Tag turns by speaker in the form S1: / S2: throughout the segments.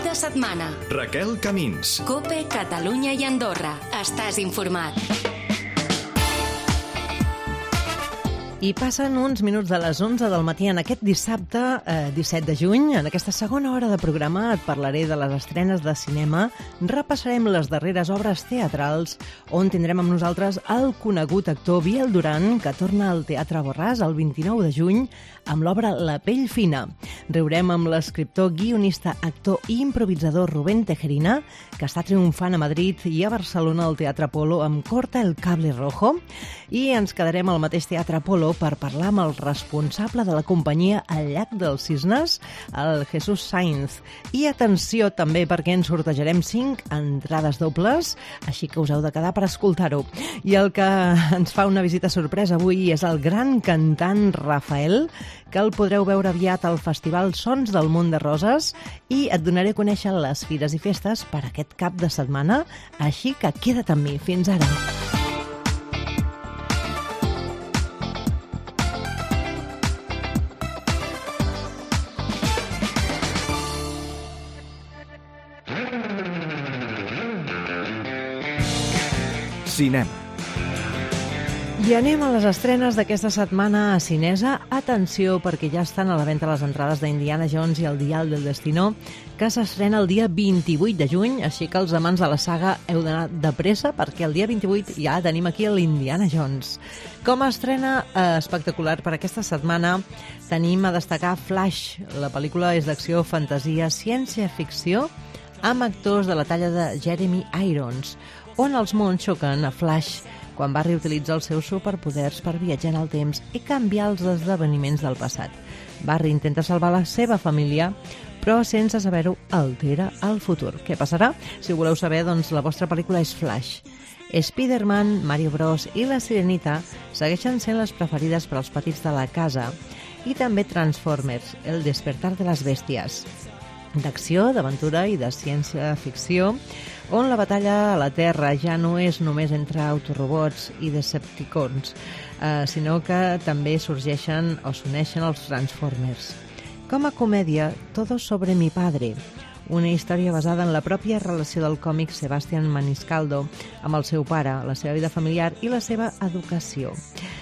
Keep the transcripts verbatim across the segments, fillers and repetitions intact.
S1: Cap de setmana.
S2: Raquel Camins.
S1: COPE, Catalunya i Andorra. Estàs informat.
S3: I passen uns minuts de les onze del matí en aquest dissabte, eh, disset de juny. En aquesta segona hora de programa et parlaré de les estrenes de cinema, repassarem les darreres obres teatrals, on tindrem amb nosaltres el conegut actor Biel Duran, que torna al Teatre Borràs el vint-i-nou de juny amb l'obra La pell fina. Riurem amb l'escriptor, guionista, actor i improvisador Rubén Tejerina, que està triomfant a Madrid i a Barcelona al Teatre Apolo amb Corta el cable rojo. I ens quedarem al mateix Teatre Apolo per parlar amb el responsable de la companyia El llac dels cisnes, el Jesús Sainz. I atenció també, perquè ens sortejarem cinc entrades dobles, així que us heu de quedar per escoltar-ho. I el que ens fa una visita sorpresa avui és el gran cantant Rafael, que el podreu veure aviat al Festival Sons del Món de Roses, i et donaré a conèixer les fires i festes per aquest cap de setmana, així que queda't amb mi. Fins ara.
S2: Cinema.
S3: I anem a les estrenes d'aquesta setmana a Cinesa. Atenció, perquè ja estan a la venda les entrades d'Indiana Jones i el Dial del Destino, que s'estrena el dia vint-i-vuit de juny, així que els amants de la saga heu d'anar de pressa, perquè el dia vint-i-vuit ja tenim aquí l'Indiana Jones. Com a estrena eh, espectacular per aquesta setmana, tenim a destacar Flash. La pel·lícula és d'acció, fantasia, ciència-ficció, amb actors de la talla de Jeremy Irons, on els mons xoquen a Flash quan va reutilitzar els seus superpoders per viatjar en el temps i canviar els esdeveniments del passat. Barry intenta salvar la seva família, però sense saber-ho altera el futur. Què passarà? Si ho voleu saber, doncs la vostra pel·lícula és Flash. Spider-Man, Mario Bros i la Sirenita segueixen sent les preferides per als petits de la casa, i també Transformers, el despertar de les bèsties, d'acció, d'aventura i de ciència-ficció, on la batalla a la Terra ja no és només entre autorobots i Decepticons, eh, sinó que també sorgeixen o s'uneixen els Transformers. Com a comèdia, Todo sobre mi padre, una història basada en la pròpia relació del còmic Sebastián Maniscalco amb el seu pare, la seva vida familiar i la seva educació.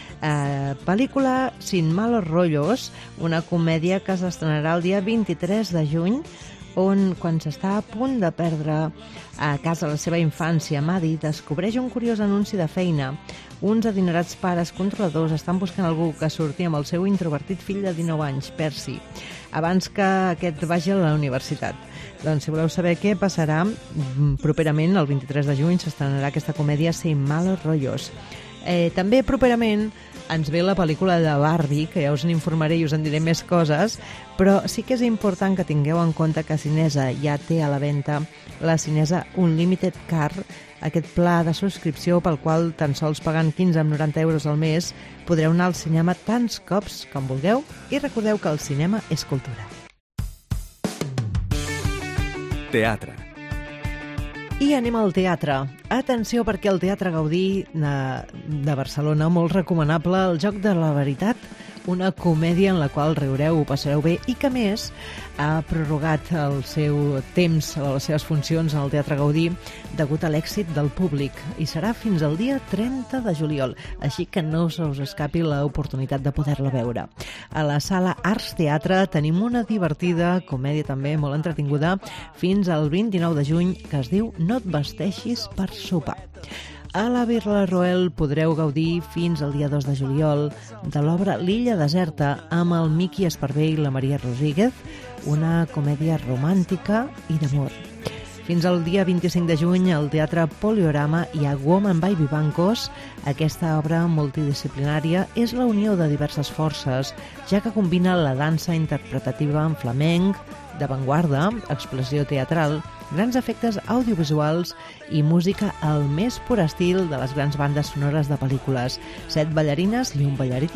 S3: Eh, pel·lícula Sin malos rollos, una comèdia que s'estrenarà el dia vint-i-tres de juny, on, quan s'està a punt de perdre a casa la seva infància, Maddie descobreix un curiós anunci de feina. Uns adinerats pares controladors estan buscant algú que surti amb el seu introvertit fill de dinou anys, Percy, abans que aquest vagi a la universitat. Doncs si voleu saber què passarà, properament, el vint-i-tres de juny, s'estrenarà aquesta comèdia Sin malos rollos. Eh, també properament ens ve la pel·lícula de Barbie, que ja us n'informaré i us en diré més coses, però sí que és important que tingueu en compte que Cinesa ja té a la venda la Cinesa Unlimited Card, aquest pla de subscripció pel qual tan sols pagant quinze coma noranta euros al mes podreu anar al cinema tants cops com vulgueu, i recordeu que el cinema és cultura.
S2: Teatre.
S3: I anem al teatre. Atenció, perquè el Teatre Gaudí de, de Barcelona, molt recomanable, El joc de la veritat, una comèdia en la qual riureu, ho passareu bé, i que, més, ha prorrogat el seu temps, les seves funcions en el Teatre Gaudí degut a l'èxit del públic, i serà fins al dia trenta de juliol, així que no se us escapi l'oportunitat de poder-la veure. A la sala Arts Teatre tenim una divertida comèdia també molt entretinguda fins al vint-i-nou de juny, que es diu No et vesteixis per sopar. A la Birla Roel podreu gaudir fins al dia dos de juliol de l'obra L'illa deserta, amb el Miqui Esparvé i la Maria Rodríguez, una comèdia romàntica i d'amor. Fins al dia vint-i-cinc de juny al Teatre Poliorama hi ha Woman by Vivancos. Aquesta obra multidisciplinària és la unió de diverses forces, ja que combina la dansa interpretativa en flamenc, d'avantguarda, expressió teatral, grans efectes audiovisuals i música al més pur estil de les grans bandes sonores de pel·lícules. Set ballarines i un ballarí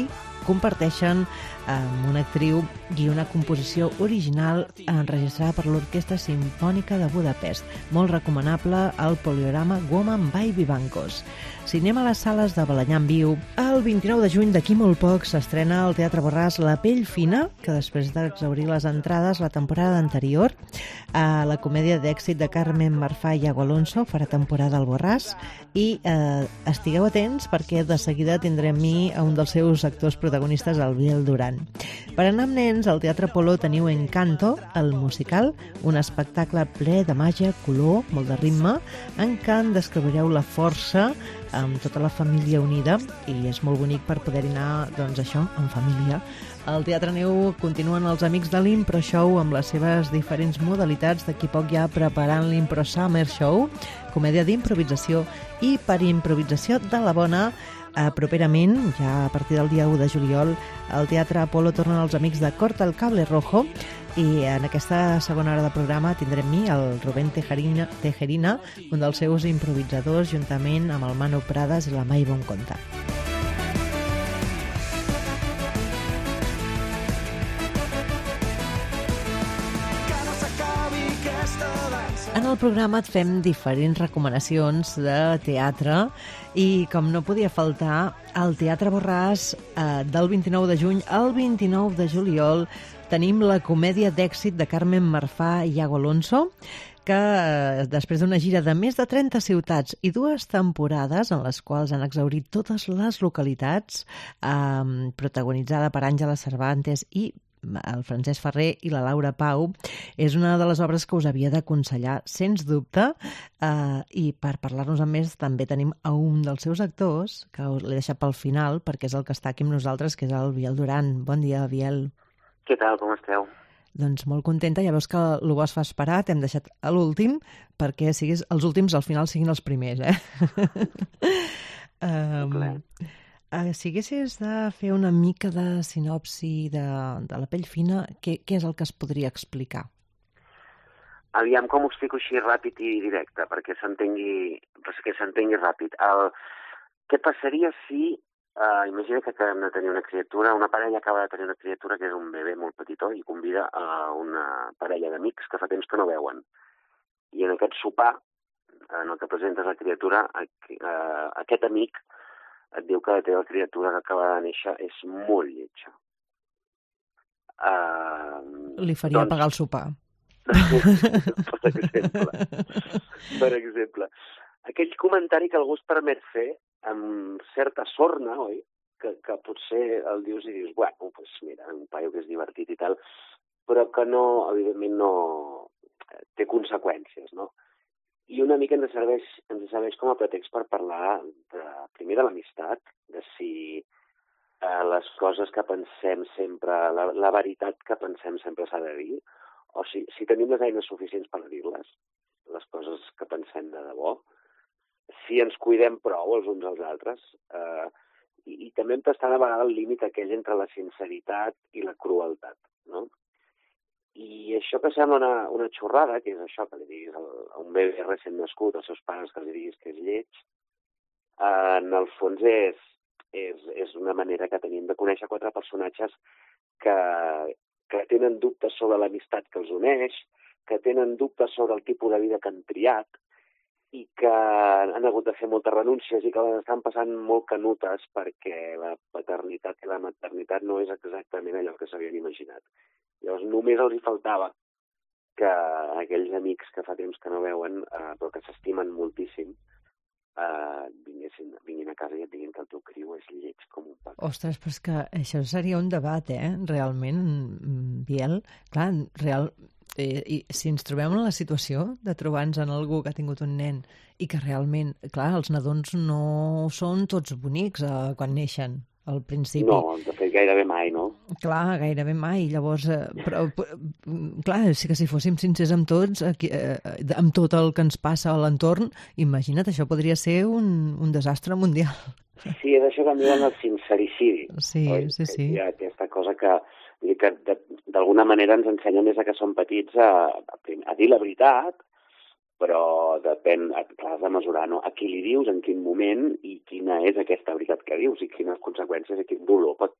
S3: comparteixen amb una actriu i una composició original enregistrada per l'Orquestra Simfònica de Budapest. Molt recomanable el poliorama Woman by Vivancos. Cinema a les sales de Balenyà en viu. El vint-i-nou de juny, d'aquí molt poc, s'estrena al Teatre Borràs La pell fina, que després d'exhaurir les entrades la temporada anterior, a la comèdia d'èxit de Carmen Marfà i Iago Alonso farà temporada al Borràs i eh, estigueu atents perquè de seguida tindrem mi a un dels seus actors protagonistes, el Biel Duran. Per anar amb nens, al Teatre Polo teniu Encanto, el musical, un espectacle ple de màgia, color, molt de ritme, en què en descobrireu la força amb tota la família unida i és molt bonic per poder anar, doncs això, en família. Al Teatre Neu continuen els amics de l'Impro Show amb les seves diferents modalitats, d'aquí poc ja preparant l'Impro Summer Show, comèdia d'improvisació i per improvisació de la bona. Eh, properament, ja a partir del dia u de juliol, al Teatre Apolo tornen els amics de Corta el Cable Rojo i en aquesta segona hora de programa tindrem mi, el Rubén Tejerina, Tejerina, un dels seus improvisadors, juntament amb el Manu Prades i la Mai Bonconta. En el programa et fem diferents recomanacions de teatre i, com no podia faltar, al Teatre Borràs eh, del vint-i-nou de juny al vint-i-nou de juliol tenim la comèdia d'èxit de Carmen Marfà i Iago Alonso, que eh, després d'una gira de més de trenta ciutats i dues temporades en les quals han exhaurit totes les localitats, eh, protagonitzada per Àngela Cervantes i el Francesc Ferrer i la Laura Pau, és una de les obres que us havia d'aconsellar, sens dubte, eh, i per parlar-nos amb més també tenim a un dels seus actors, que l'he deixat pel final, perquè és el que està aquí amb nosaltres, que és el Biel Duran. Bon dia, Biel.
S4: Què tal, com esteu?
S3: Doncs molt contenta, ja veus que el bo es fa esperar, t'hem deixat a l'últim, perquè siguis els últims al final siguin els primers, eh? um, Uh, si haguessis de fer una mica de sinopsi de, de La pell fina, què, què és el que es podria explicar?
S4: Aviam com ho explico així ràpid i directe, perquè s'entengui, perquè s'entengui ràpid. El, què passaria si, uh, imagina que acabem de tenir una criatura, una parella acaba de tenir una criatura que és un bebè molt petitó i convida a una parella d'amics que fa temps que no veuen. I en aquest sopar, en el que presentes la criatura, uh, aquest amic et diu que la teva criatura que acaba de néixer és molt lletja. Uh,
S3: Li faria doncs... pagar el sopar.
S4: per exemple. Per exemple. Aquell comentari que algú es permet fer amb certa sorna, oi? Que, que potser el dius i dius, bueno, pues mira, un paio que és divertit i tal, però que no, evidentment, no té conseqüències, no? I una mica ens serveix, ens serveix com a pretext per parlar de, primer de l'amistat, de si eh, les coses que pensem sempre, la, la veritat que pensem sempre s'ha de dir, o si, si tenim les eines suficients per dir-les, les coses que pensem de debò, si ens cuidem prou els uns als altres, eh, i, i també hem tastat a vegades el límit aquell entre la sinceritat i la crueltat, no? I això que sembla una, una xorrada, que és això que li diguis a un bebè recent nascut, als seus pares que li diguis que és lleig, eh, en el fons és, és, és una manera que tenim de conèixer quatre personatges que, que tenen dubtes sobre l'amistat que els uneix, que tenen dubtes sobre el tipus de vida que han triat i que han hagut de fer moltes renúncies i que les estan passant molt canutes perquè la paternitat i la maternitat no és exactament allò que s'havien imaginat. Llavors, només els hi faltava que aquells amics que fa temps que no veuen, eh, però que s'estimen moltíssim, eh, vinguessin, vinguin a casa i et diguin que el teu criu és lleig com un pac.
S3: Ostres, però és que això seria un debat, eh? Realment, Biel. Clar, real... Eh, i si ens trobem en la situació de trobar-nos en algú que ha tingut un nen i que realment, clar, els nadons no són tots bonics eh, quan neixen. Al principi.
S4: No, de fet gairebé mai, no?
S3: Clar, gairebé mai. Llavors, eh, però, clar, sí que si fóssim sincers amb tots, aquí, eh, amb tot el que ens passa a l'entorn, imagina't, això podria ser un, un desastre mundial.
S4: Sí, és això que en diuen el sincericidi.
S3: Sí, oi? sí, sí.
S4: Hi ha aquesta cosa que, que d'alguna manera ens ensenya des que som petits a, a, a dir la veritat, però depèn, clar, has de mesurar, no? A qui li dius, en quin moment i quina és aquesta veritat que dius i quines conseqüències i quin dolor pot, pot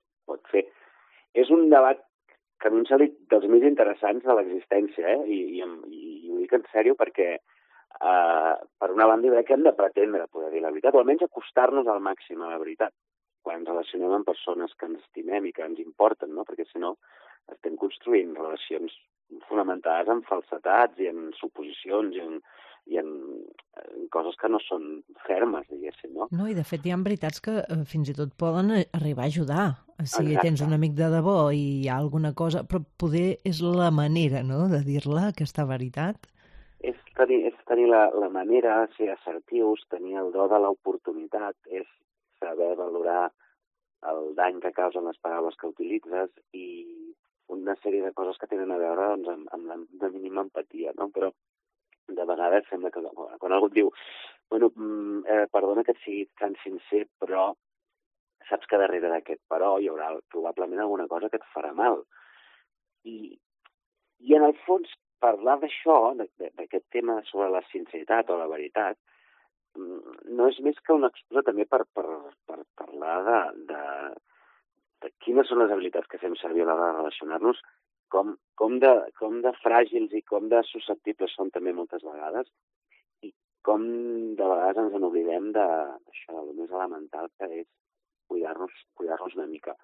S4: pot fer. És un debat que a mi em sembla dels més interessants de l'existència, eh? I, i, i, i ho dic en sèrio perquè, eh, per una banda, jo crec que hem de pretendre poder dir la veritat, o almenys acostar-nos al màxim a la veritat, quan ens relacionem amb persones que ens estimem i que ens importen, no? Perquè, si no, estem construint relacions fonamentades en falsetats i en suposicions i en, i en, en coses que no són fermes, diguéssim, no?
S3: No, i de fet hi ha veritats que eh, fins i tot poden arribar a ajudar. Si
S4: Exacte.
S3: tens un amic de debò i hi ha alguna cosa, però poder és la manera, no?, de dir-la, aquesta veritat.
S4: És tenir, és tenir la, la manera, ser assertius, tenir el do de l'oportunitat, és saber valorar el dany que causen les paraules que utilitzes i una sèrie de coses que tenen a veure doncs, amb, amb la, la mínima empatia, no? Però de vegades sembla que quan algú et diu bueno, eh, perdona que et sigui tan sincer, però saps que darrere d'aquest però hi haurà probablement alguna cosa que et farà mal. I, i en el fons, parlar d'això, d'aquest tema sobre la sinceritat o la veritat, no és més que una excusa també per, per, per parlar de, de, de quines són les habilitats que fem servir a l'hora de relacionar-nos, com, com, de, com de fràgils i com de susceptibles són també moltes vegades, i com de vegades ens en oblidem d'això, del més elemental, que és cuidar-nos cuidar-nos una mica.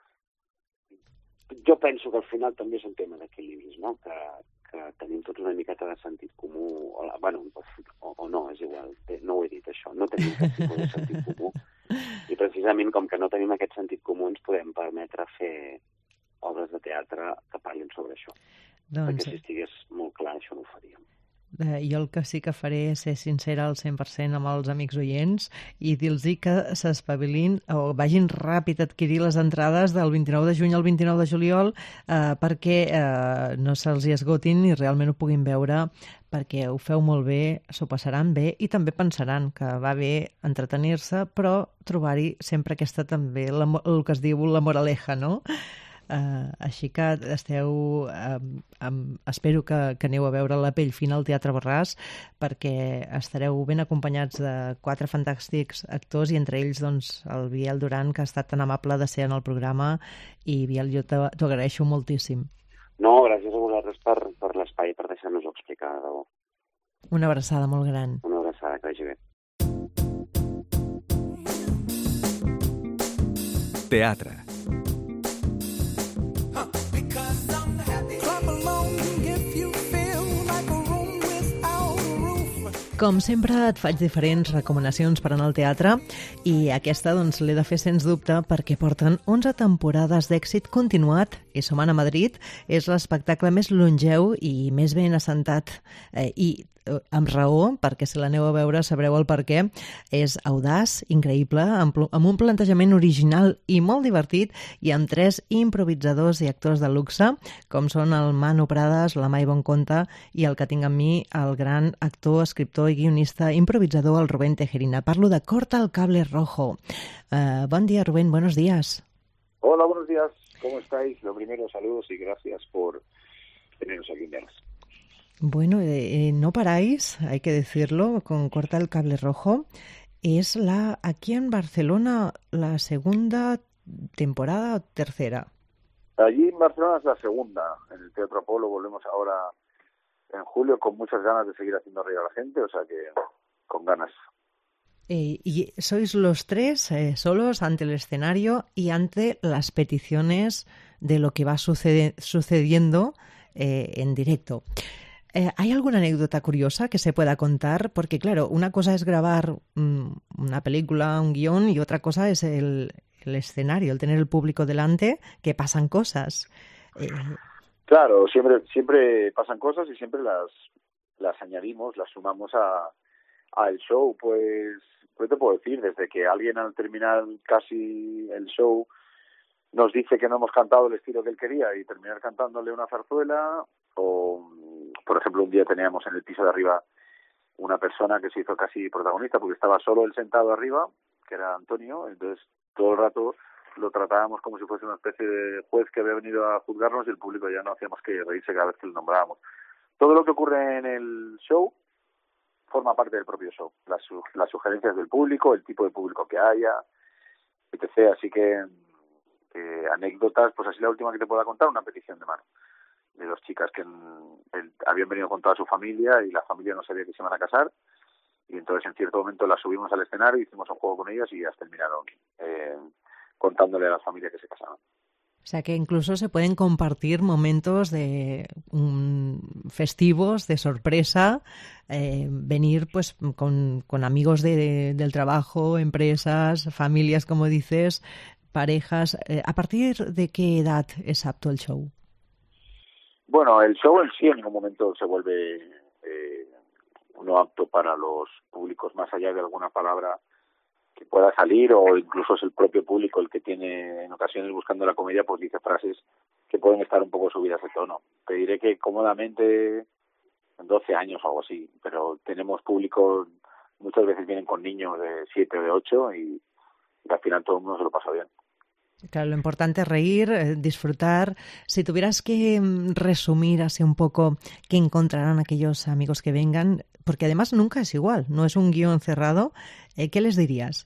S4: Jo penso que al final també és un tema d'equilibris, no? Que, que tenim tots una miqueta de sentit comú, o, la, bueno, o, o no, és igual, no ho he dit això, no tenim cap tipus de sentit comú, i precisament com que no tenim aquest sentit comú ens podem permetre fer obres de teatre que parlin sobre això. Doncs... Perquè si estigués molt clar això no ho faríem.
S3: Eh, jo el que sí que faré és ser sincera al cent per cent amb els amics oients i dir-los que s'espavilin o vagin ràpid a adquirir les entrades del vint-i-nou de juny al vint-i-nou de juliol eh, perquè eh, no se'ls hi esgotin i realment ho puguin veure, perquè ho feu molt bé, s'ho passaran bé i també pensaran que va bé entretenir-se, però trobar-hi sempre aquesta també, la, el que es diu la moraleja, no? Uh, així que esteu uh, um, espero que, que aneu a veure La pell fina al Teatre Borràs, perquè estareu ben acompanyats de quatre fantàstics actors i entre ells doncs, el Biel Duran, que ha estat tan amable de ser en el programa, i Biel, jo t'ho agraeixo moltíssim.
S4: No, gràcies a vosaltres per, per l'espai, per deixar-nos-ho explicar, de debò.
S3: Una abraçada molt gran.
S4: Una abraçada, que vagi bé.
S2: Teatre.
S3: Com sempre et faig diferents recomanacions per anar al teatre i aquesta doncs l'he de fer sens dubte perquè porten onze temporades d'èxit continuat i Som Anna Madrid és l'espectacle més longeu i més ben assentat eh, i amb raó, perquè si l'aneu a veure sabreu el per què. És audaç, increïble, amb, amb un plantejament original i molt divertit i amb tres improvisadors i actors de luxe, com són el Manu Prades, la Mai Bonconta i el que tinc amb mi, el gran actor, escriptor i guionista improvisador, el Rubén Tejerina. Parlo de Corta el cable rojo. Uh, bon dia, Rubén, buenos días.
S5: Hola, buenos días. ¿Cómo estáis? Lo primero, saludos y gracias por tenernos aquí en Vegas.
S3: Bueno, eh, no paráis, hay que decirlo, con Corta el cable rojo. Es la aquí en Barcelona la segunda temporada o tercera.
S5: Allí en Barcelona es la segunda. En el Teatro Apolo volvemos ahora en julio con muchas ganas de seguir haciendo reír a la gente, o sea que con ganas.
S3: Eh, y sois los tres eh, solos ante el escenario y ante las peticiones de lo que va sucede, sucediendo eh, en directo. Eh, ¿Hay alguna anécdota curiosa que se pueda contar? Porque, claro, una cosa es grabar mmm, una película, un guión, y otra cosa es el, el escenario, el tener el público delante, que pasan cosas. Eh...
S5: Claro, siempre siempre pasan cosas y siempre las las añadimos, las sumamos a al show. Pues, ¿qué te puedo decir? Desde que alguien al terminar casi el show nos dice que no hemos cantado el estilo que él quería y terminar cantándole una zarzuela, o por ejemplo un día teníamos en el piso de arriba una persona que se hizo casi protagonista porque estaba solo él sentado arriba, que era Antonio, entonces todo el rato lo tratábamos como si fuese una especie de juez que había venido a juzgarnos y el público ya no hacía más que reírse cada vez que lo nombrábamos. Todo lo que ocurre en el show forma parte del propio show, las, las sugerencias del público, el tipo de público que haya, etcétera. Así que Eh, anécdotas, pues así la última que te pueda contar, una petición de mano de dos chicas que en, el, habían venido con toda su familia y la familia no sabía que se iban a casar, y entonces en cierto momento las subimos al escenario, hicimos un juego con ellas y ellas terminaron eh, contándole a la familia que se casaban.
S3: O sea que incluso se pueden compartir momentos de um, festivos, de sorpresa, eh, venir pues con, con amigos de, de, del trabajo, empresas, familias, como dices, parejas. Eh, ¿A partir de qué edad es apto el show?
S5: Bueno, el show en sí en ningún momento se vuelve eh, no apto para los públicos, más allá de alguna palabra que pueda salir, o incluso es el propio público el que tiene en ocasiones buscando la comedia, pues dice frases que pueden estar un poco subidas de tono. Te diré que cómodamente doce años o algo así, pero tenemos públicos, muchas veces vienen con niños de siete o de ocho y, y al final todo el mundo se lo pasa bien.
S3: Claro, lo importante es reír, eh, disfrutar. Si tuvieras que resumir así un poco qué encontrarán aquellos amigos que vengan, porque además nunca es igual, no es un guión cerrado, eh, ¿qué les dirías?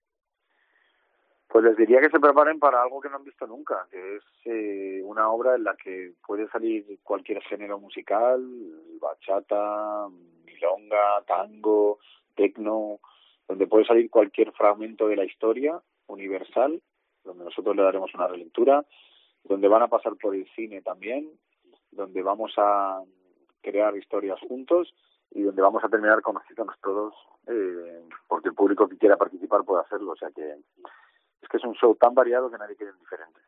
S5: Pues les diría que se preparen para algo que no han visto nunca, que es eh, una obra en la que puede salir cualquier género musical, bachata, milonga, tango, tecno, donde puede salir cualquier fragmento de la historia universal, donde nosotros le daremos una relectura, donde van a pasar por el cine también, donde vamos a crear historias juntos y donde vamos a terminar conociéndonos todos, eh, porque el público que quiera participar puede hacerlo. O sea que es que es un show tan variado que nadie queda indiferente.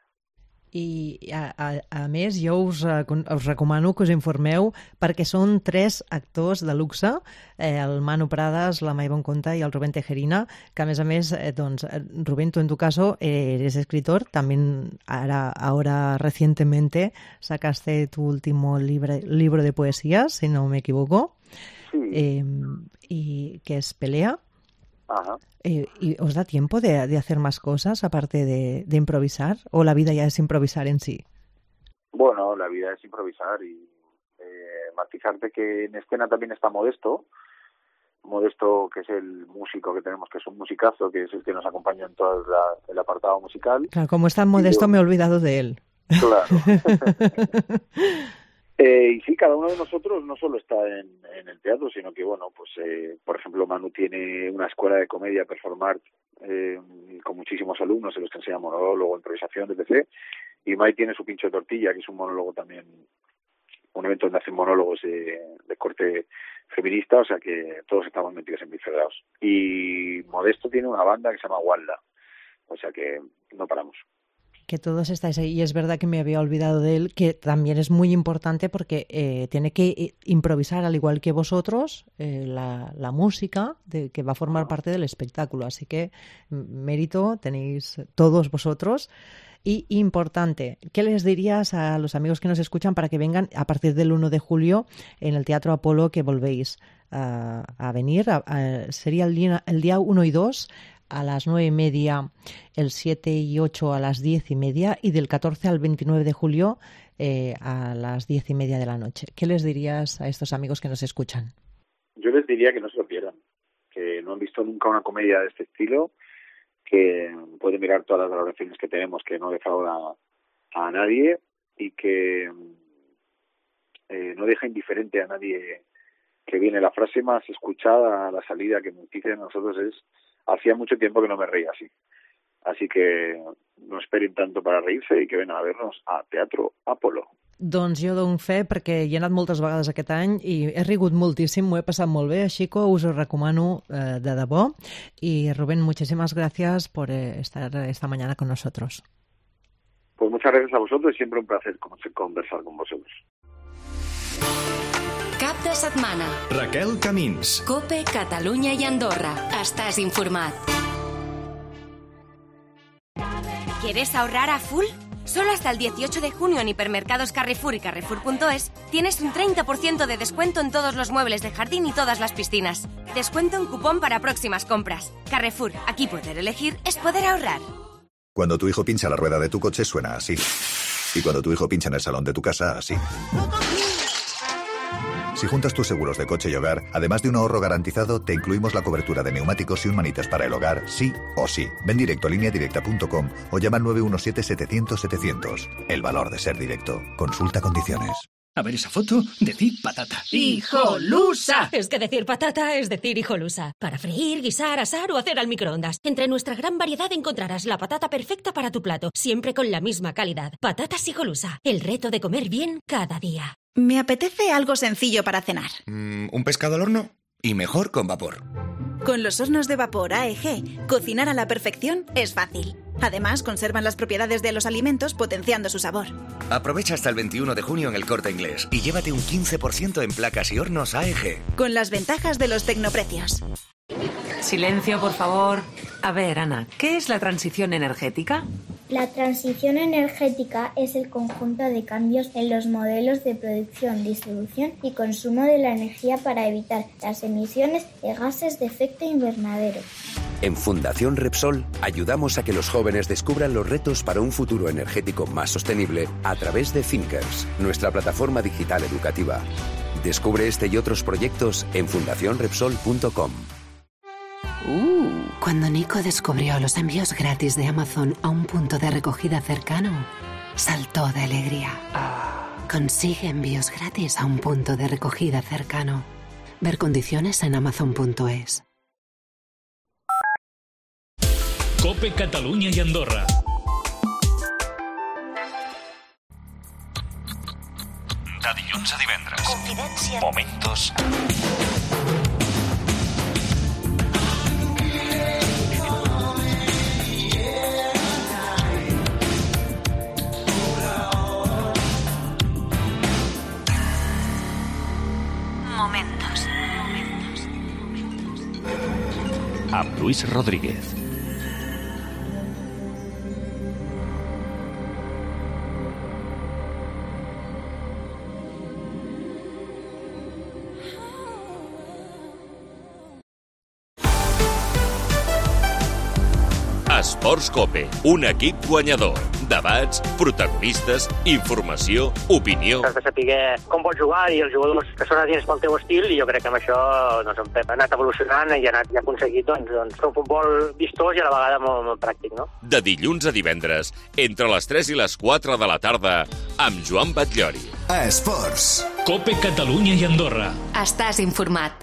S3: I a, a, a més jo us, us recomano que us informeu perquè són tres actors de luxe, eh, el Manu Prades, la Mai Bonconta i el Rubén Tejerina, que a més a més, eh, doncs, Rubén, tú en tu caso eh, eres escritor, también ahora, ahora recientemente sacaste tu último libre, libro de poesías, si no me equivoco,
S5: sí.
S3: eh, y que es Pelea.
S5: Ajá.
S3: Eh, ¿Y os da tiempo de, de hacer más cosas aparte de, de improvisar? ¿O la vida ya es improvisar en sí?
S5: Bueno, la vida es improvisar y eh, matizarte que en escena también está Modesto. Modesto, que es el músico que tenemos, que es un musicazo, que es el que nos acompaña en todo la, el apartado musical.
S3: Claro, como es tan modesto, yo... me he olvidado de él.
S5: Claro. Eh, y sí, cada uno de nosotros no solo está en, en el teatro, sino que, bueno, pues, eh, por ejemplo, Manu tiene una escuela de comedia, Performart, eh, con muchísimos alumnos en los que enseña monólogo, improvisación, etcétera. Y Mai tiene su pincho de tortilla, que es un monólogo también, un evento donde hacen monólogos de, de corte feminista, o sea que todos estamos metidos en bifedados. Y Modesto tiene una banda que se llama Walda, o sea que no paramos.
S3: Que todos estáis ahí, y es verdad que me había olvidado de él, que también es muy importante porque eh, tiene que improvisar al igual que vosotros eh, la, la música de, que va a formar parte del espectáculo, así que mérito tenéis todos vosotros. Y importante, ¿qué les dirías a los amigos que nos escuchan para que vengan a partir del uno de julio en el Teatro Apolo, que volvéis a, a venir? A, a, sería el día, el día uno y dos a las nueve y media, el siete y ocho a las diez y media, y del catorce al veintinueve de julio eh, a las diez y media de la noche. ¿Qué les dirías a estos amigos que nos escuchan?
S5: Yo les diría que no se lo pierdan, que no han visto nunca una comedia de este estilo, que pueden mirar todas las valoraciones que tenemos, que no defrauda a nadie, y que eh, no deja indiferente a nadie que viene. La frase más escuchada a la salida que nos dicen a nosotros es: hacía mucho tiempo que no me reía así. Así que no esperen tanto para reírse i que venen a vernos a Teatro Apolo.
S3: Doncs jo dono fe perquè hi he anat moltes vegades aquest any i he rigut moltíssim, m'ho he passat molt bé, així que us ho recomano eh, de debò. Y Rubén, muchísimas gracias por eh, estar esta mañana con nosotros.
S5: Pues muchas gracias a vosotros y siempre un placer conversar con vosotros.
S1: Cap de setmana.
S2: Raquel Camins.
S1: COPE, Catalunya i Andorra. Estàs informat.
S6: ¿Quieres ahorrar a full? Solo hasta el dieciocho de junio en hipermercados Carrefour y Carrefour punto es tienes un treinta por ciento de descuento en todos los muebles de jardín y todas las piscinas. Descuento en cupón para próximas compras. Carrefour, aquí poder elegir es poder ahorrar.
S7: Cuando tu hijo pincha la rueda de tu coche suena así. Y cuando tu hijo pincha en el salón de tu casa, así. Si juntas tus seguros de coche y hogar, además de un ahorro garantizado, te incluimos la cobertura de neumáticos y un manitas para el hogar, sí o sí. Ven directo a línea directa punto com o llama al nueve uno siete setecientos setecientos. El valor de ser directo. Consulta condiciones.
S8: A ver esa foto, decir patata.
S9: ¡Hijolusa! Es que decir patata es decir hijolusa. Para freír, guisar, asar o hacer al microondas. Entre nuestra gran variedad encontrarás la patata perfecta para tu plato, siempre con la misma calidad. Patatas Hijolusa, el reto de comer bien cada día.
S10: Me apetece algo sencillo para cenar.
S11: Mm, ¿Un pescado al horno? Y mejor con vapor.
S10: Con los hornos de vapor A E G, cocinar a la perfección es fácil. Además, conservan las propiedades de los alimentos potenciando su sabor.
S11: Aprovecha hasta el veintiuno de junio en El Corte Inglés y llévate un quince por ciento en placas y hornos A E G.
S10: Con las ventajas de los tecnoprecios.
S12: Silencio, por favor. A ver, Ana, ¿qué es la transición energética?
S13: La transición energética es el conjunto de cambios en los modelos de producción, distribución y consumo de la energía para evitar las emisiones de gases de efecto invernadero.
S14: En Fundación Repsol ayudamos a que los jóvenes descubran los retos para un futuro energético más sostenible a través de Thinkers, nuestra plataforma digital educativa. Descubre este y otros proyectos en fundación repsol punto com.
S15: Uh, cuando Nico descubrió los envíos gratis de Amazon a un punto de recogida cercano, saltó de alegría. Consigue envíos gratis a un punto de recogida cercano. Ver condiciones en amazon punto es.
S16: COPE Catalunya i Andorra. De dilluns a divendres. Confidència. Momentos.
S17: Momentos.
S16: Amb Luis Rodríguez.
S18: Esports COPE, un equip guanyador. Debats, protagonistes, informació, opinió.
S19: Has de saber com vols jugar i els jugadors que són adients pel teu estil, i jo crec que amb això doncs, en Pep ha anat evolucionant i ha, anat, i ha aconseguit doncs, doncs, un futbol vistós i a la vegada molt, molt pràctic. No?
S18: De dilluns a divendres, entre les tres i les quatre de la tarda, amb Joan Batllori.
S2: Esports.
S16: COPE Catalunya i Andorra.
S1: Estàs informat.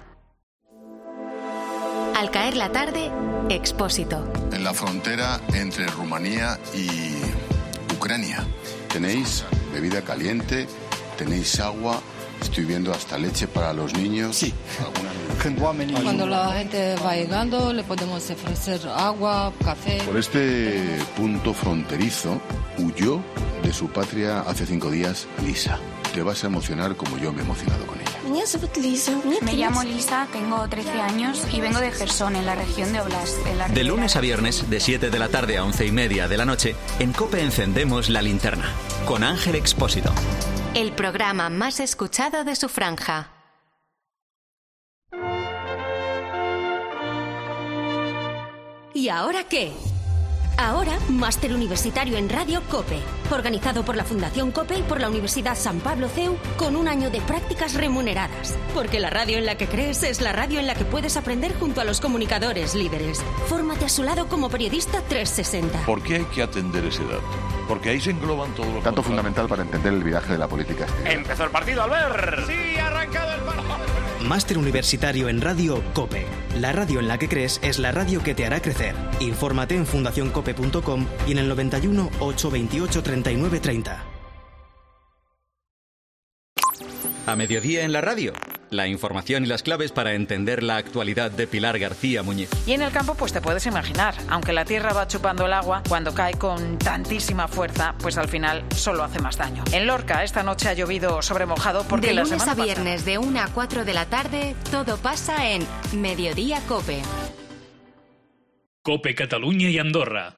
S1: Al caer la tarde, Expósito.
S20: En la frontera entre Rumanía y Ucrania. Tenéis bebida caliente, tenéis agua, estoy viendo hasta leche para los niños. Sí.
S21: Cuando la gente va llegando, le podemos ofrecer agua, café.
S20: Por este punto fronterizo huyó de su patria hace cinco días Lisa. Te vas a emocionar como yo me he emocionado con ella.
S22: Me llamo Lisa, tengo trece años y vengo de Jersón, en la región de Oblast. En la
S23: de lunes a viernes, de siete de la tarde a once y media de la noche, en COPE encendemos la linterna, con Ángel Expósito.
S1: El programa más escuchado de su franja.
S6: ¿Y ahora qué? Ahora, Máster Universitario en Radio COPE, organizado por la Fundación COPE y por la Universidad San Pablo C E U, con un año de prácticas remuneradas. Porque la radio en la que crees es la radio en la que puedes aprender junto a los comunicadores líderes. Fórmate a su lado como periodista trescientos sesenta.
S24: ¿Por qué hay que atender ese dato? Porque ahí se engloban todos los...
S20: Dato fundamental para entender el viraje de la política exterior.
S25: Empezó el partido, Albert. Sí, ha arrancado el partido.
S26: Máster Universitario en Radio COPE. La radio en la que crees es la radio que te hará crecer. Infórmate en fundación cope punto com y en el noventa y uno, ocho veintiocho, treinta y nueve treinta.
S23: A mediodía en la radio. La información y las claves para entender la actualidad de Pilar García Muñiz.
S27: Y en el campo, pues te puedes imaginar, aunque la tierra va chupando el agua, cuando cae con tantísima fuerza, pues al final solo hace más daño. En Lorca esta noche ha llovido sobre mojado porque
S1: de
S27: la
S1: lunes
S27: semana
S1: a viernes
S27: pasada...
S1: de una a cuatro de la tarde, todo pasa en Mediodía COPE.
S16: COPE Catalunya i Andorra.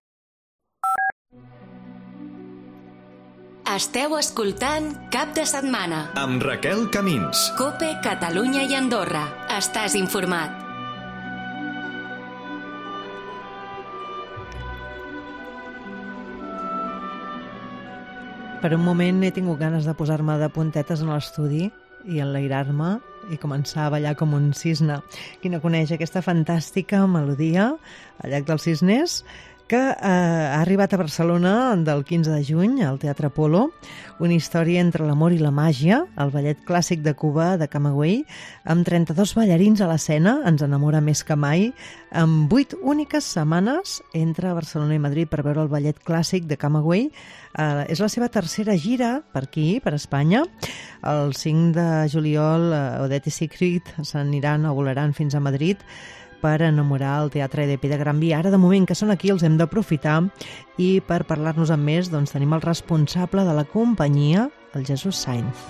S1: Esteu escoltant Cap de Setmana.
S2: Amb Raquel Camins.
S1: COPE Catalunya i Andorra. Estàs informat.
S3: Per un moment he tingut ganes de posar-me de puntetes en l'estudi i enlairar-me i començar a ballar com un cisne. Qui no coneix aquesta fantàstica melodia, El llac dels cisnes, que eh, ha arribat a Barcelona del quinze de juny al Teatre Apolo, una història entre l'amor i la màgia, el ballet clàssic de Cuba de Camagüey, amb trenta-dos ballarins a l'escena, ens enamora més que mai, amb vuit úniques setmanes entre Barcelona i Madrid per veure el ballet clàssic de Camagüey. Eh, és la seva tercera gira per aquí, per Espanya. El cinc de juliol, eh, Odette i Sigrid s'aniran o volaran fins a Madrid per enamorar el Teatre E D P de Gran Via. Ara, de moment que són aquí, els hem d'aprofitar i per parlar-nos amb més doncs, tenim el responsable de la companyia, el Jesús Sainz.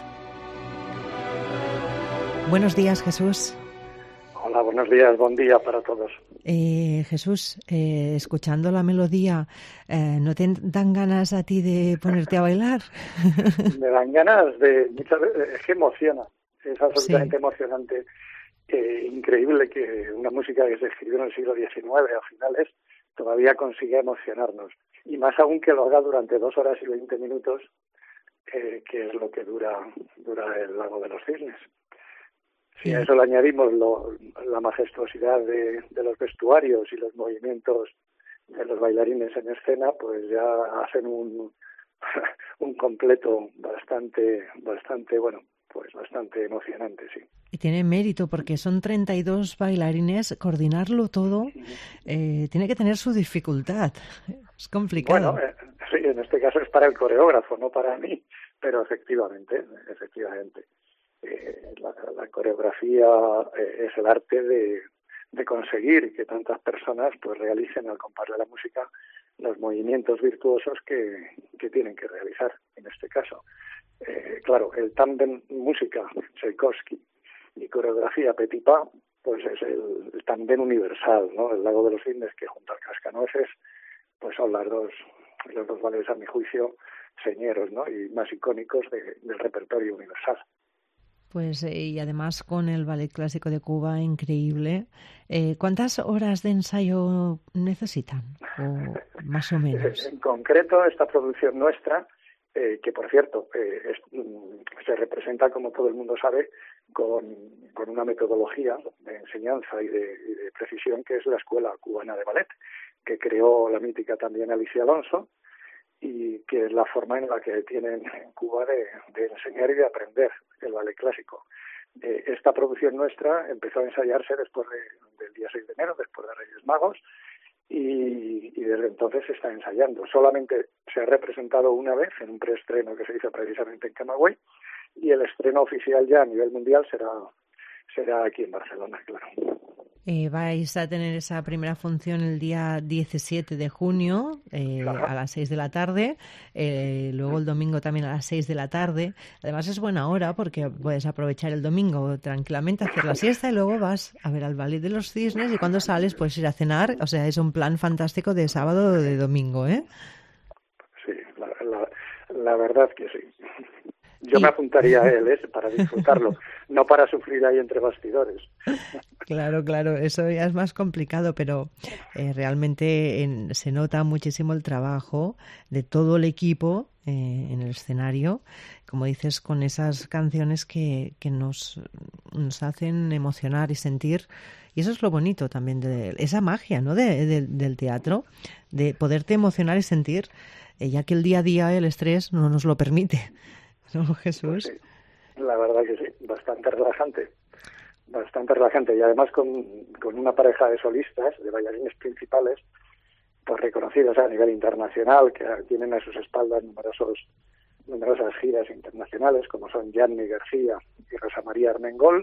S3: Buenos días, Jesús.
S4: Hola, buenos días, buen día para todos.
S3: Eh, Jesús, eh, escuchando la melodía, eh, ¿no te dan ganas a ti de ponerte a bailar?
S4: Me dan ganas de... Muchas veces, es que emociona, es absolutamente sí. emocionante. Eh, increíble que una música que se escribió en el siglo diecinueve a finales todavía consiga emocionarnos. Y más aún que lo haga durante dos horas y veinte minutos, eh, que es lo que dura, dura el Lago de los Cisnes. Si a eso le añadimos lo, la majestuosidad de, de los vestuarios y los movimientos de los bailarines en escena, pues ya hacen un, un completo bastante, bastante, bueno, pues bastante emocionante, sí.
S3: Y tiene mérito porque son treinta y dos bailarines, coordinarlo todo eh, tiene que tener su dificultad, es complicado.
S4: Bueno, eh, sí, en este caso es para el coreógrafo, no para mí, pero efectivamente, efectivamente. Eh, la, la coreografía eh, es el arte de, de conseguir que tantas personas pues realicen al compás de la música los movimientos virtuosos que, que tienen que realizar en este caso. Eh, claro, el tándem música Tchaikovsky y coreografía Petipa, pues es el, el tándem universal, ¿no? El Lago de los Cisnes, que junto al Cascanueces, pues son las dos, los dos ballets, a mi juicio, señeros, ¿no? Y más icónicos de, del repertorio universal.
S3: Pues eh, y además con el Ballet Clásico de Cuba, increíble. Eh, ¿Cuántas horas de ensayo necesitan? O más o menos.
S4: En concreto, esta producción nuestra, eh, que por cierto eh, es, se representa, como todo el mundo sabe, con, con una metodología de enseñanza y de, y de precisión que es la Escuela Cubana de Ballet, que creó la mítica también Alicia Alonso, y que es la forma en la que tienen en Cuba de, de enseñar y de aprender el ballet clásico. Eh, esta producción nuestra empezó a ensayarse después de, del día seis de enero, después de Reyes Magos, y, y desde entonces se está ensayando. Solamente se ha representado una vez en un preestreno que se hizo precisamente en Camagüey, y el estreno oficial ya a nivel mundial será, será aquí en Barcelona, claro.
S3: Eh, vais a tener esa primera función el día diecisiete de junio eh, a las seis de la tarde, eh, luego el domingo también a las seis de la tarde. Además es buena hora porque puedes aprovechar el domingo tranquilamente, hacer la siesta y luego vas a ver al Ballet de los Cisnes y cuando sales puedes ir a cenar. O sea, es un plan fantástico de sábado o de domingo, ¿eh?
S4: Sí, la, la, la verdad que sí. Yo me apuntaría a él, ¿eh? Para disfrutarlo, no para sufrir ahí entre bastidores.
S3: Claro, claro, eso ya es más complicado, pero eh, realmente en, se nota muchísimo el trabajo de todo el equipo eh, en el escenario, como dices, con esas canciones que, que nos, nos hacen emocionar y sentir. Y eso es lo bonito también, de esa magia, ¿no? de, de, del teatro, de poderte emocionar y sentir, eh, ya que el día a día el estrés no nos lo permite. ¿No, Jesús?
S4: Sí, la verdad que sí, bastante relajante, bastante relajante y además con, con una pareja de solistas, de bailarines principales, pues reconocidos a nivel internacional, que tienen a sus espaldas numerosos, numerosas giras internacionales, como son Gianni García y Rosa María Armengol,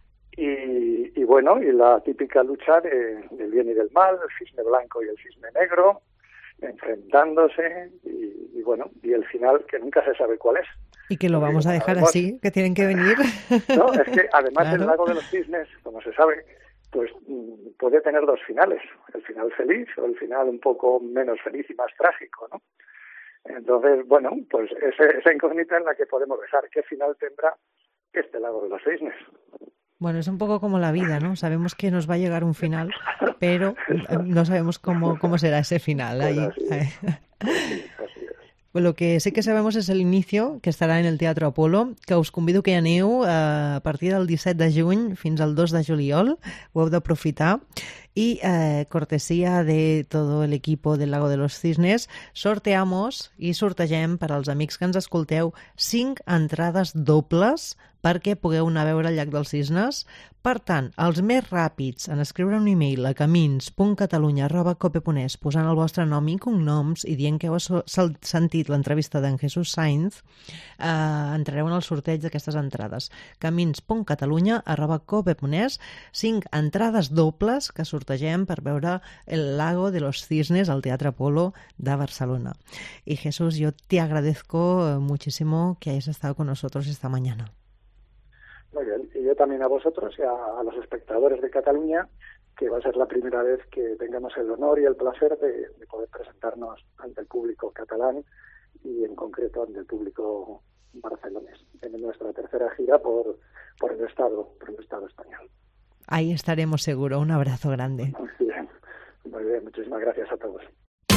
S4: y, y bueno, y la típica lucha de, del bien y del mal, el cisne blanco y el cisne negro, enfrentándose, y, y bueno, y el final que nunca se sabe cuál es.
S3: Y que lo vamos a dejar además, así, que tienen que venir.
S4: No, es que además
S3: claro.
S4: El Lago de los Cisnes, como se sabe, pues puede tener dos finales, el final feliz o el final un poco menos feliz y más trágico, ¿no? Entonces, bueno, pues ese, esa incógnita en la que podemos dejar, ¿qué final tendrá este Lago de los Cisnes?
S3: Bueno, es un poco como la vida, ¿no? Sabemos que nos va a llegar un final, pero no sabemos cómo, cómo será ese final. Ahí,
S4: pues así es. Así es.
S3: Lo que sí que sabemos és l'inicio, que estarà en el Teatre Apolo, que us convido que hi aneu a partir del disset de juny fins al dos de juliol, ho heu d'aprofitar. Y eh, cortesía de todo el equipo del Lago de los Cisnes, sorteamos i sortegem per als amics que ens escolteu cinc entrades dobles perquè pugueu anar a veure el Llac dels Cisnes. Per tant, els més ràpids en escriure un e-mail a camins punt catalunya arroba cope punt es posant el vostre nom i cognoms i dient que heu sentit l'entrevista d'en Jesús Sainz, eh, entrareu en el sorteig d'aquestes entrades. camins punt catalunya arroba cope punt es, cinc entrades dobles que sortegem per veure el Lago de los Cisnes al Teatre Apolo de Barcelona. Y Jesús, yo te agradezco muchísimo que hayas estado con nosotros esta mañana.
S4: Muy bien, y yo también a vosotros y a, a los espectadores de Cataluña, que va a ser la primera vez que tengamos el honor y el placer de, de poder presentarnos ante el público catalán y en concreto ante el público barcelonés, en nuestra tercera gira por, por el Estado, por el Estado español.
S3: Ahí estaremos seguro. Un abrazo grande.
S4: Muy bien, muy bien. Muchísimas gracias a todos.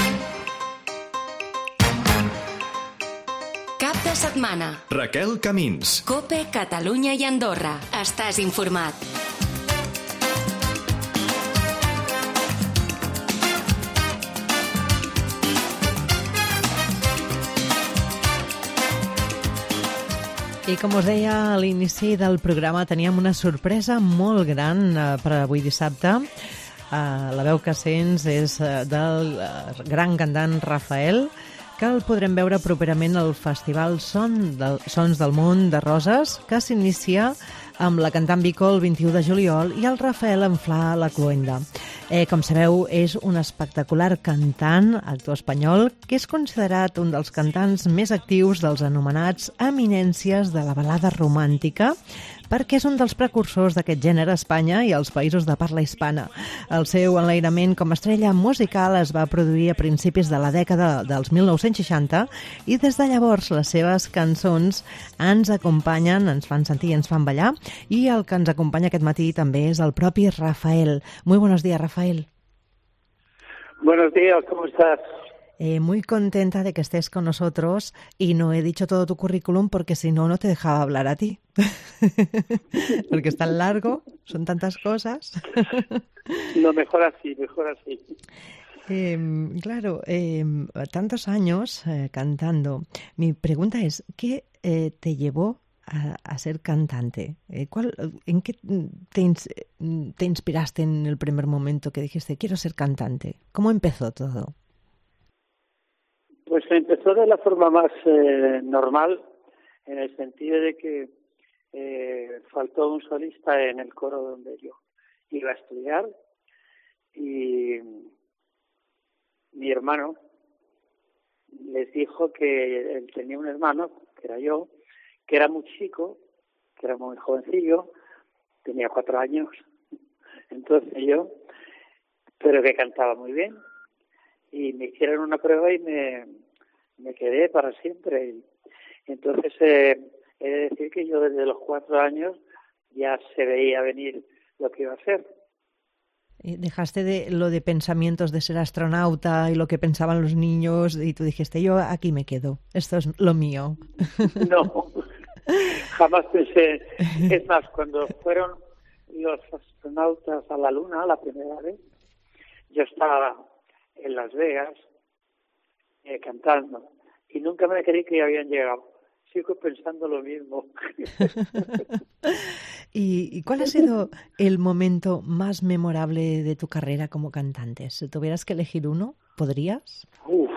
S1: Cap de setmana.
S2: Raquel Camins.
S1: Cope, Catalunya i Andorra. Estàs informat.
S3: I com us deia a l'inici del programa, teníem una sorpresa molt gran eh, per avui dissabte. Uh, la veu que sents és uh, del uh, gran cantant Rafael, que el podrem veure properament al Festival Son del, Sons del Món de Roses, que s'inicia amb la cantant Vico el vint-i-u de juliol i el Rafael en Fla la Cluenda. Eh, com sabeu, és un espectacular cantant, actor espanyol, que és considerat un dels cantants més actius dels anomenats eminències de la balada romàntica, perquè és un dels precursors d'aquest gènere a Espanya i als països de parla hispana. El seu enlairament com a estrella musical es va produir a principis de la dècada dels mil nou-cents seixanta i des de llavors les seves cançons ens acompanyen, ens fan sentir i ens fan ballar, i el que ens acompanya aquest matí també és el propi Rafael. Muy buenos días, Rafael.
S5: Buenos días, ¿cómo estás?
S3: Eh, muy contenta de que estés con nosotros y no he dicho todo tu currículum porque si no, no te dejaba hablar a ti. Porque es tan largo, son tantas cosas.
S5: No, mejor así, mejor así.
S3: Eh, claro, eh, tantos años eh, cantando. Mi pregunta es, ¿qué eh, te llevó a, a ser cantante? Eh, ¿cuál, ¿En qué te, ins te inspiraste en el primer momento que dijiste, quiero ser cantante? ¿Cómo empezó todo?
S5: Pues empezó de la forma más eh, normal, en el sentido de que eh, faltó un solista en el coro donde yo iba a estudiar y mi hermano les dijo que él tenía un hermano, que era yo, que era muy chico, que era muy jovencillo, tenía cuatro años, entonces yo, pero que cantaba muy bien. Y me hicieron una prueba y me, me quedé para siempre. Entonces, eh, he de decir que yo desde los cuatro años ya se veía venir lo que iba a hacer.
S3: Dejaste de lo de pensamientos de ser astronauta y lo que pensaban los niños y tú dijiste, yo aquí me quedo, esto es lo mío.
S5: No, jamás pensé. Es más, cuando fueron los astronautas a la Luna la primera vez, yo estaba en Las Vegas eh, cantando y nunca me creí que habían llegado. Sigo pensando lo mismo.
S3: ¿Y, ¿Y cuál ha sido el momento más memorable de tu carrera como cantante? Si tuvieras que elegir uno, ¿podrías?
S5: Uf,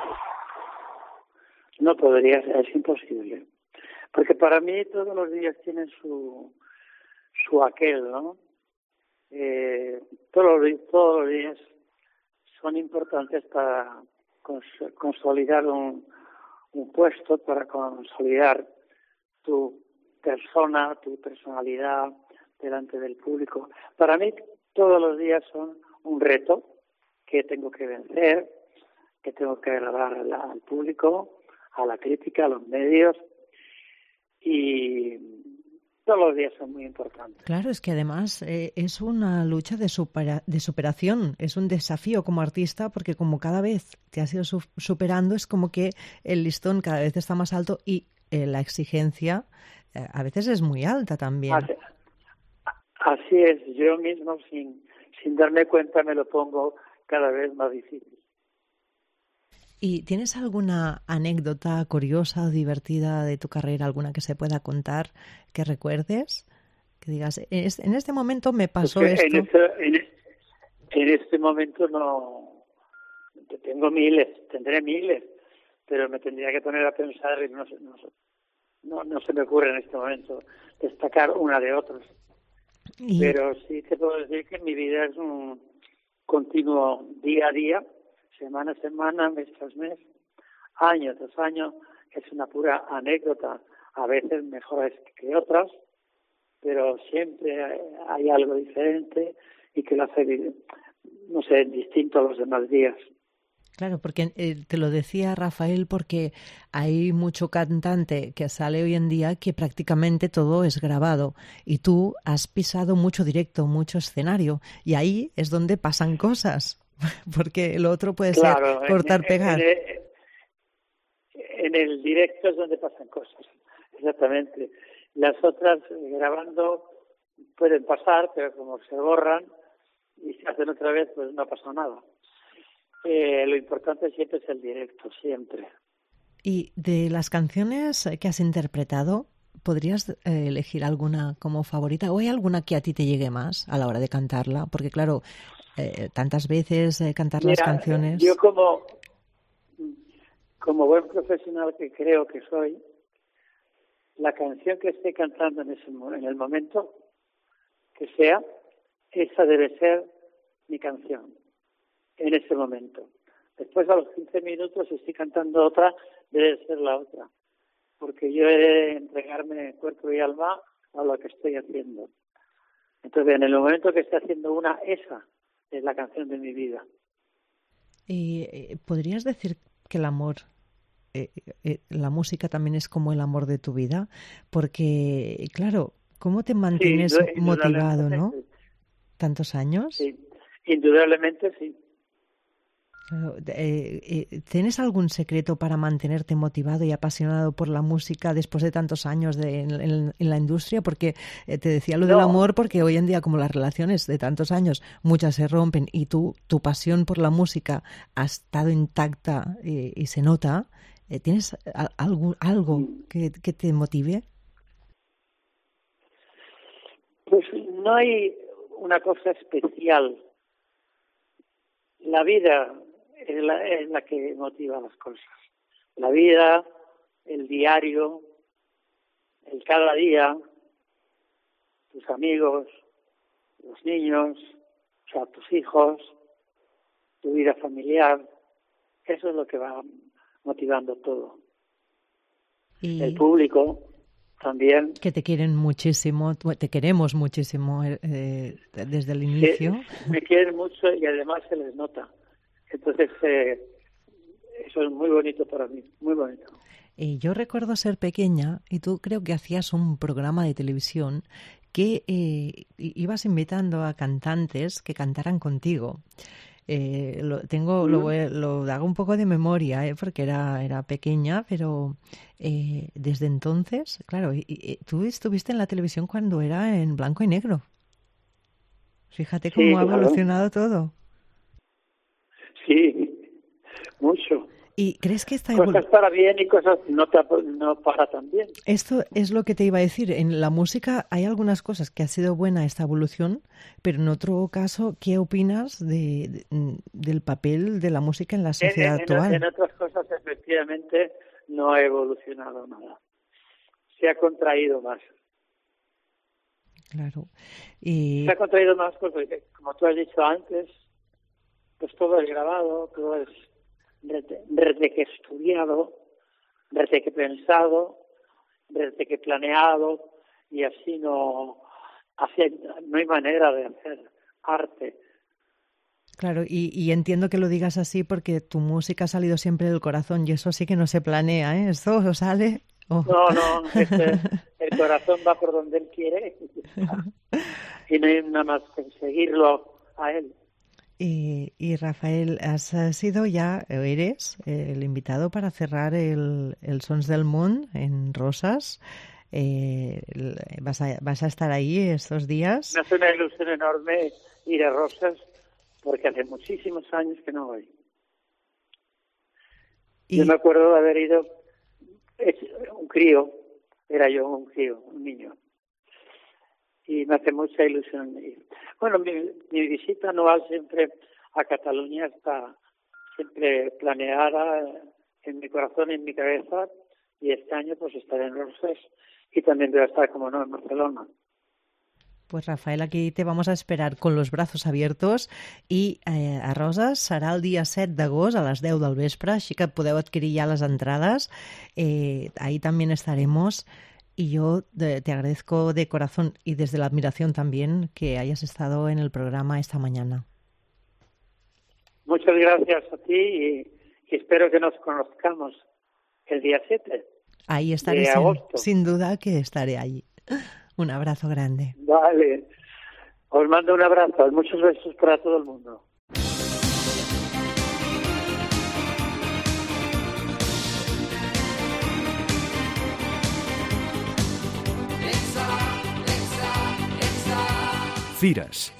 S5: no podría, es imposible. Porque para mí todos los días tienen su su aquel, ¿no? Eh, todos, los, todos los días son importantes para cons consolidar un, un puesto, para consolidar tu persona, tu personalidad delante del público. Para mí todos los días son un reto que tengo que vencer, que tengo que agradar al público, a la crítica, a los medios. Y todos los días son muy importantes.
S3: Claro, es que además eh, es una lucha de, supera, de superación, es un desafío como artista, porque como cada vez te has ido su- superando, es como que el listón cada vez está más alto y eh, la exigencia eh, a veces es muy alta también.
S5: Así, así es, yo mismo sin, sin darme cuenta me lo pongo cada vez más difícil.
S3: ¿Y tienes alguna anécdota curiosa o divertida de tu carrera, alguna que se pueda contar, que recuerdes? Que digas, en este momento me pasó
S5: Porque
S3: esto.
S5: En este, en, en este momento no... Tengo miles, tendré miles, pero me tendría que poner a pensar y no, no, no, no se me ocurre en este momento destacar una de otras. ¿Y? Pero sí te puedo decir que mi vida es un continuo día a día, semana a semana, mes tras mes, año tras año. Es una pura anécdota, a veces mejores que otras, pero siempre hay algo diferente y que lo hace, no sé, distinto a los demás días.
S3: Claro, porque eh, te lo decía Rafael, porque hay mucho cantante que sale hoy en día que prácticamente todo es grabado y tú has pisado mucho directo, mucho escenario y ahí es donde pasan cosas, porque lo otro puede
S5: claro,
S3: ser cortar,
S5: en,
S3: pegar.
S5: En el, en el directo es donde pasan cosas, exactamente. Las otras eh, grabando pueden pasar, pero como se borran y se hacen otra vez, pues no ha pasado nada. Eh, lo importante siempre es el directo, siempre.
S3: Y de las canciones que has interpretado, ¿podrías eh, elegir alguna como favorita? ¿O hay alguna que a ti te llegue más a la hora de cantarla? Porque claro, eh, tantas veces eh, cantar Mira, las canciones...
S5: Yo como, como buen profesional que creo que soy, la canción que esté cantando en, ese, en el momento que sea, esa debe ser mi canción. En ese momento. Después, a los quince minutos, si estoy cantando otra, debe ser la otra. Porque yo he de entregarme cuerpo y alma a lo que estoy haciendo. Entonces, en el momento que esté haciendo una, esa es la canción de mi vida.
S3: ¿Y podrías decir que el amor, eh, eh, la música también es como el amor de tu vida? Porque, claro, ¿cómo te mantienes sí, motivado, no? ¿Tantos años?
S5: Sí, indudablemente sí.
S3: Eh, eh, ¿Tienes algún secreto para mantenerte motivado y apasionado por la música después de tantos años de, en, en, en la industria? Porque eh, te decía lo no. del amor, porque hoy en día, como las relaciones de tantos años, muchas se rompen y tú, tu pasión por la música ha estado intacta eh, y se nota. Eh, ¿Tienes a, algo, algo que, que te motive?
S5: Pues no hay una cosa especial. La vida es la, es la que motiva las cosas. La vida, el diario, el cada día, tus amigos, los niños, o sea, tus hijos, tu vida familiar, eso es lo que va motivando todo. Y el público también.
S3: Que te quieren muchísimo, te queremos muchísimo eh, desde el inicio.
S5: Sí, me quieren mucho y además se les nota. Entonces, eh, eso es muy bonito para mí, muy bonito.
S3: Y yo recuerdo ser pequeña y tú creo que hacías un programa de televisión que eh, ibas invitando a cantantes que cantaran contigo. Eh, lo tengo, mm. lo, lo hago un poco de memoria, eh, porque era, era pequeña, pero eh, desde entonces, claro, y, y, tú estuviste en la televisión cuando era en blanco y negro. Fíjate cómo sí, ha evolucionado claro. todo.
S5: Sí, mucho.
S3: ¿Y crees que esta
S5: cosas evol... para bien y cosas no, no para tan bien?
S3: Esto es lo que te iba a decir. En la música hay algunas cosas que ha sido buena esta evolución, pero en otro caso, ¿qué opinas de, de, del papel de la música en la sociedad
S5: en, en,
S3: actual?
S5: En otras cosas, efectivamente, no ha evolucionado nada. Se ha contraído más.
S3: Claro. Y...
S5: Se ha contraído más porque, como tú has dicho antes, pues todo es grabado, todo es desde que estudiado, desde que pensado, desde que planeado, y así no, hace, no hay manera de hacer arte.
S3: Claro, y, y entiendo que lo digas así porque tu música ha salido siempre del corazón y eso sí que no se planea, ¿eh? Esto sale... Oh.
S5: No, no, este, el el corazón va por donde él quiere y no hay nada más que seguirlo a él.
S3: Y, y Rafael, has sido ya, eres el invitado para cerrar el, el Sons del Mundo en Rosas. Eh, vas, a, ¿Vas a estar ahí estos días?
S5: Me hace una ilusión enorme ir a Rosas porque hace muchísimos años que no voy. ¿Y? Yo me acuerdo de haber ido, un crío, era yo un crío, un niño. Y me hace mucha ilusión ir. Bueno, mi, mi visita anual siempre a Cataluña está siempre planeada en mi corazón y en mi cabeza, y este año pues estaré en Rosas y también voy a estar, como no, en Barcelona.
S3: Pues Rafael, aquí te vamos a esperar con los brazos abiertos i eh, a Roses serà el dia set d'agost a les deu del vespre, així que podeu adquirir ja les entrades. Eh, ahí también estaremos. Y yo de, te agradezco de corazón y desde la admiración también que hayas estado en el programa esta mañana.
S5: Muchas gracias a ti y, y espero que nos conozcamos el día siete.
S3: Ahí estaré,
S5: de agosto.
S3: Sin, sin duda que estaré allí. Un abrazo grande.
S5: Vale. Os mando un abrazo. Muchos besos para todo el mundo.
S2: Fires.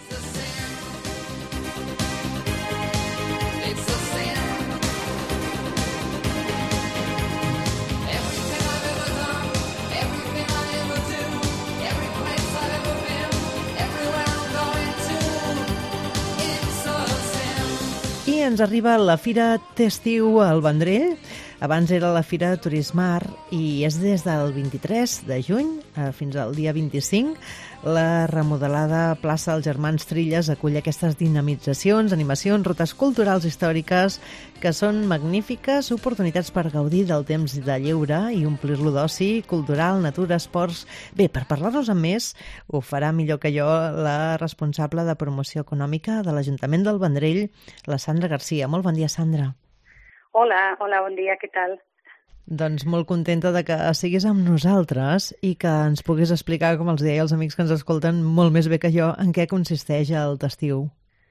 S3: I ens arriba la Fira Testiu al Vendrell. Abans era la Fira Turismar i és des del vint-i-tres de juny fins al dia vint-i-cinc. La remodelada plaça dels Germans Trilles acull aquestes dinamitzacions, animacions, rutes culturals històriques que són magnífiques oportunitats per gaudir del temps de lleure i omplir-lo d'oci, cultural, natura, esports. Bé, per parlar-nos amb més, ho farà millor que jo la responsable de promoció econòmica de l'Ajuntament del Vendrell, la Sandra Garcia. Molt bon dia, Sandra.
S7: Hola, hola, bon dia, què tal?
S3: Doncs molt contenta de que siguis amb nosaltres i que ens puguis explicar, com els deia els amics que ens escolten molt més bé que jo, en què consisteix el Testiu.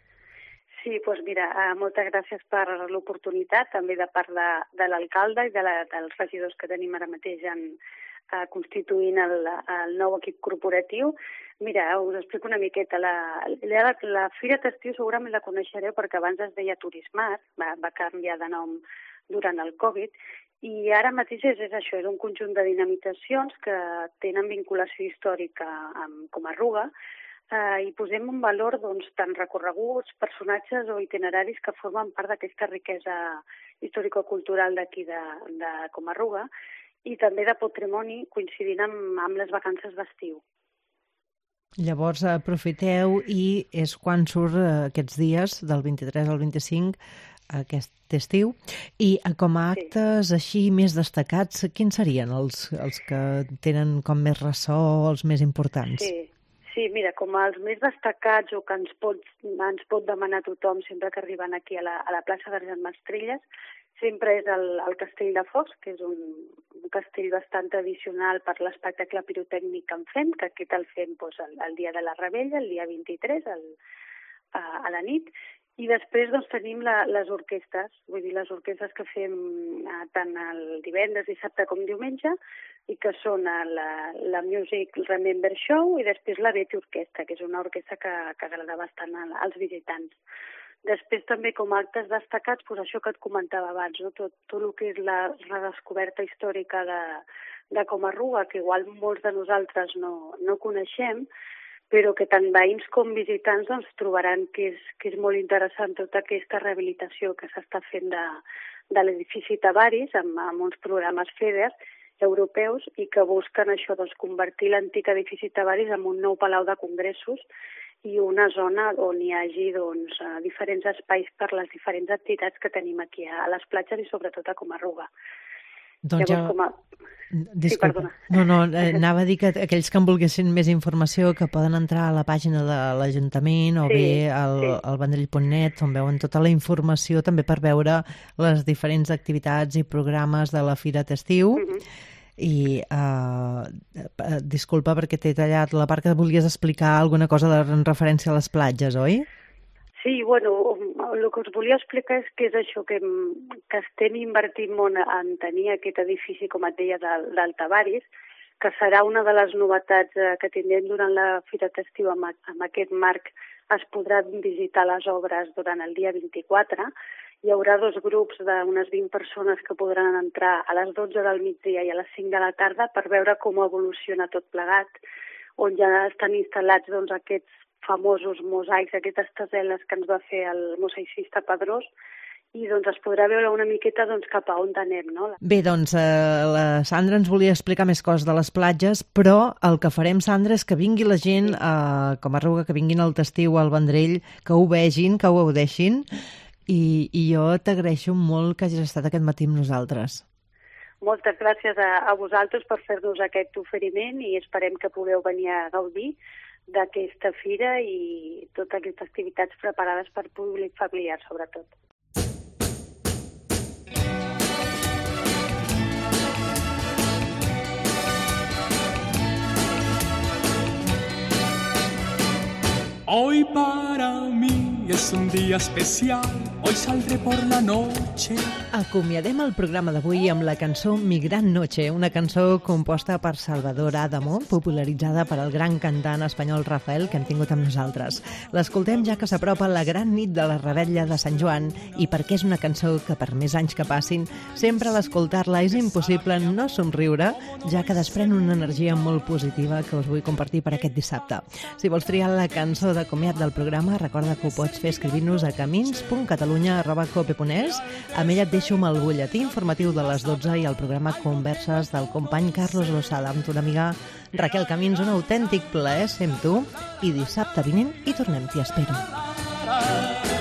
S7: Sí, doncs mira, moltes gràcies per l'oportunitat, també de part de, de l'alcalde i de la, dels regidors que tenim ara mateix en, uh, constituint el, el nou equip corporatiu. Mira, us explico una miqueta. La, la, la Fira Testiu segurament la coneixereu perquè abans es deia Turismar, va, va canviar de nom durant el Covid, i ara mateix és, és això, és un conjunt de dinamitzacions que tenen vinculació històrica amb Comarruga eh, i posem en valor doncs, tant recorreguts, personatges o itineraris que formen part d'aquesta riquesa històrico-cultural d'aquí de, de Comarruga i també de patrimoni coincidint amb, amb les vacances d'estiu.
S3: Llavors aprofiteu i és quan surt aquests dies, del vint-i-tres al vint-i-cinc, aquest estiu. I com a actes sí. així més destacats, quins serien els, els que tenen com més ressò, els més importants?
S7: Sí, sí, mira, com els més destacats o que ens pot, ens pot demanar tothom sempre que arriben aquí a la, a la plaça de les Mastrelles, sempre és el, el Castell de Focs, que és un, un castell bastant tradicional per l'espectacle pirotècnic que en fem, que aquest el fem doncs, el, el dia de la Rebella, el dia vint-i-tres, el, a, a la nit. I després doncs, tenim la, les orquestres, vull dir, les orquestres que fem eh, tant el divendres, dissabte com diumenge, i que són la, la Music Remember Show i després la Betty Orquestra, que és una orquestra que, que agrada bastant als visitants. Després també com a actes destacats, doncs això que et comentava abans, no? tot, tot el que és la redescoberta històrica de, de Comarruga, que igual molts de nosaltres no, no coneixem, però que tant veïns com visitants doncs, trobaran que és, que és molt interessant tota aquesta rehabilitació que s'està fent de, de l'edifici Tavaris amb, amb uns programes FEDER europeus i que busquen això, doncs, convertir l'antic edifici Tavaris en un nou palau de congressos i una zona on hi hagi doncs, diferents espais per les diferents activitats que tenim aquí a les platges i sobretot a Comarruga.
S3: Doncs
S7: Llavors,
S3: ja...
S7: com a...
S3: Disculpa.
S7: Sí,
S3: no, no, anava a dir que aquells que en volguessin més informació que poden entrar a la pàgina de l'Ajuntament o sí, bé al, sí. al vendrell punt net on veuen tota la informació també per veure les diferents activitats i programes de la Fira Testiu. Uh-huh. I uh, disculpa perquè t'he tallat la part que volies explicar alguna cosa de, en referència a les platges, oi?
S7: Sí, bueno, el que us volia explicar és que és això, que, que estem invertint molt en tenir aquest edifici, com et deia, del, del Tavaris, que serà una de les novetats que tindrem durant la Fira d'Estiu. Amb, amb aquest marc es podran visitar les obres durant el dia vint-i-quatre. Hi haurà dos grups d'unes vint persones que podran entrar a les dotze del migdia i a les cinc de la tarda per veure com evoluciona tot plegat, on ja estan instal·lats doncs, aquests famosos mosaics, aquestes taseles que ens va fer el mosaicista Pedrós, i doncs es podrà veure una miqueta doncs, cap a on anem, no?
S3: Bé, doncs eh, la Sandra ens volia explicar més coses de les platges, però el que farem, Sandra, és que vingui la gent, eh, com a Ruga, que vinguin al Testiu, al Vendrell, que ho vegin, que ho gaudeixin, i, i jo t'agraeixo molt que hagis estat aquest matí amb nosaltres.
S7: Moltes gràcies a, a vosaltres per fer-nos aquest oferiment i esperem que pugueu venir a gaudir d'aquesta fira i totes aquestes activitats preparades per públic familiar, sobretot.
S8: Hoy para mí es un día especial, hoy saldré por la noche.
S3: Acomiadem el programa d'avui amb la cançó Mi gran noche, una cançó composta per Salvador Adamo, popularitzada per el gran cantant espanyol Rafael, que hem tingut amb nosaltres. L'escoltem ja que s'apropa la gran nit de la Revetlla de Sant Joan i perquè és una cançó que per més anys que passin, sempre a l'escoltar-la és impossible no somriure, ja que desprèn una energia molt positiva que us vull compartir per aquest dissabte. Si vols triar la cançó de comiat del programa, recorda que ho pots fer escrivint-nos a camins punt catalunya arroba cope punt es. Amb ella et deixo amb el butlletí informatiu de les dotze i el programa Converses del company Carlos Losada, amb tu una amiga Raquel Camins. Un autèntic plaer ser amb tu i dissabte vinent hi tornem, t'hi espero.